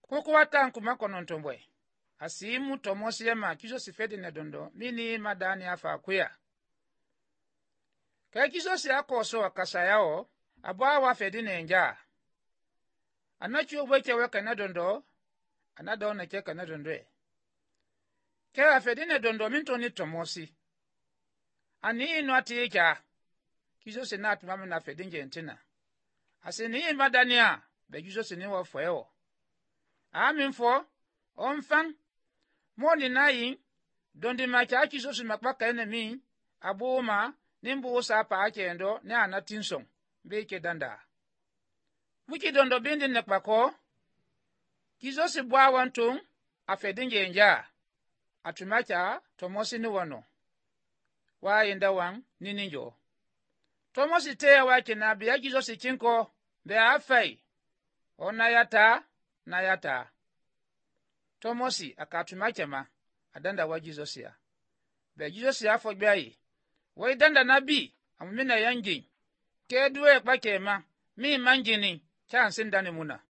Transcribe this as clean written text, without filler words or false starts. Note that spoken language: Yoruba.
kukuwata nkuma konontombwe asimu tomosi yema kiso sifedi ne dondo mini madani afa akuya ka kiso si akoso akasa yao abwa wa fedi ne nja anachi obweche weka na dondo anada ona cheka na dondo ka afedi ne dondo mintoni tomosi ani ino aticha kiso si na atuma na fedi njentina asini madani a be kiso si ni wo foyo aminfo omfang moni nayi dondi macha kiso si makpaka enemi abuma nimbu usa pa akendo ne anatinson beke danda wiki dondo bindi nekpako kiso si bwa wantung afedinge nja atumacha tomosi ni wano wa yenda wang nininjo tomosi te wa kinabi ya kiso si chinko be afai onayata nayata tomosi akatumacha ma adanda wa Jesus ya be Jesus ya fo gbai wai danda nabi amina yangi ke duwe kpake ma mi manjini chansin dani muna